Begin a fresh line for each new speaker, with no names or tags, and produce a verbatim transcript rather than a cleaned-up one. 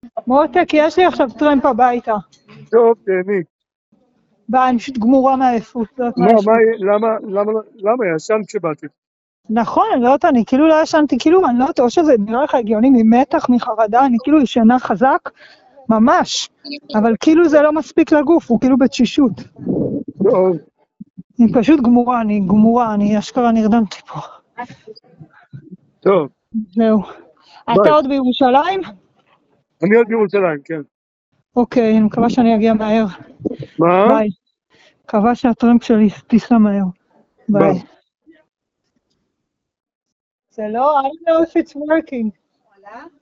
מותק, יש לי עכשיו טרמפ הביתה.
טוב, תהני.
ביי, אני פשוט גמורה מהעייפות.
מה, מה, למה, למה, למה, ישנת כשבאתי?
נכון, אני לא יודעת, אני כאילו לא ישנתי, כאילו, אני לא יודעת, או שזה נראה לך הגיוני ממתח, מחרדה, אני כאילו ישנה חזק, ממש, אבל כאילו זה לא מספיק לגוף, הוא כאילו בתשישות.
טוב.
אני פשוט גמורה, אני גמורה, אני אשכרה נרדמתי פה.
טוב.
זהו. אתה עוד בירושלים?
אני עוד בירושלים, כן.
אוקיי, אני מקווה שאני אגיע מהר.
מה?
ביי. מקווה שהטרמפ שלי תיסע מהר. ביי. זה לא, I don't know if it's working.